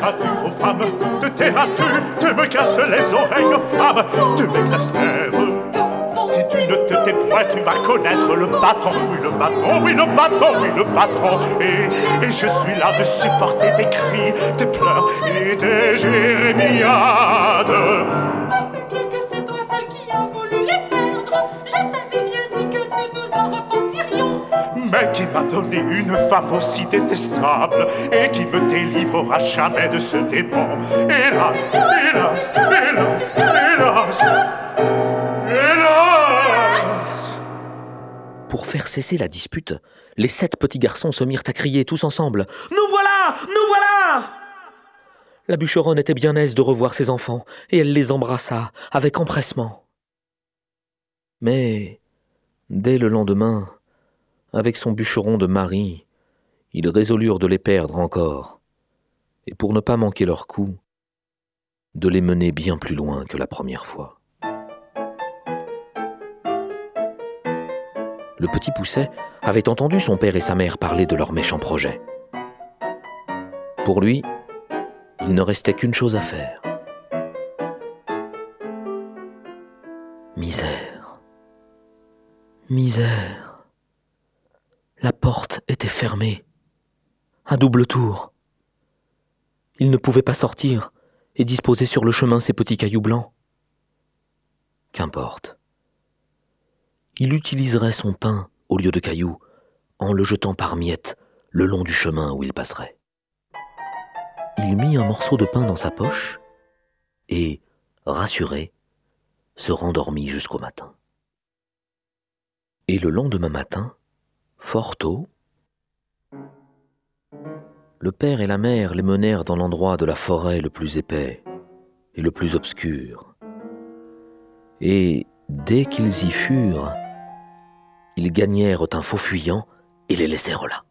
seras dur aux femmes, te tairas-tu, tu me casses les oreilles aux femmes, tu m'exaspères. Si tu ne te tais point, tu vas connaître le bâton. Oui, le bâton, oui, le bâton, oui, le bâton. Et je suis là de supporter tes cris, tes pleurs et tes jérémiades. Tu sais bien que c'est toi celle qui a voulu les perdre. Je t'avais bien dit que nous nous en repentirions. Mais qui m'a donné une femme aussi détestable et qui me délivrera jamais de ce démon. Hélas, hélas, hélas, hélas, hélas. Pour faire cesser la dispute, les 7 petits garçons se mirent à crier tous ensemble « Nous voilà! Nous voilà !» La bûcheronne était bien aise de revoir ses enfants, et elle les embrassa avec empressement. Mais, dès le lendemain, avec son bûcheron de mari, ils résolurent de les perdre encore, et pour ne pas manquer leur coup, de les mener bien plus loin que la première fois. Le petit Pousset avait entendu son père et sa mère parler de leur méchant projet. Pour lui, il ne restait qu'une chose à faire. Misère. Misère. La porte était fermée, à double tour. Il ne pouvait pas sortir et disposer sur le chemin ses petits cailloux blancs. Qu'importe. Il utiliserait son pain au lieu de cailloux en le jetant par miettes le long du chemin où il passerait. Il mit un morceau de pain dans sa poche et, rassuré, se rendormit jusqu'au matin. Et le lendemain matin, fort tôt, le père et la mère les menèrent dans l'endroit de la forêt le plus épais et le plus obscur. Et dès qu'ils y furent, ils gagnèrent un faux fuyant et les laissèrent là.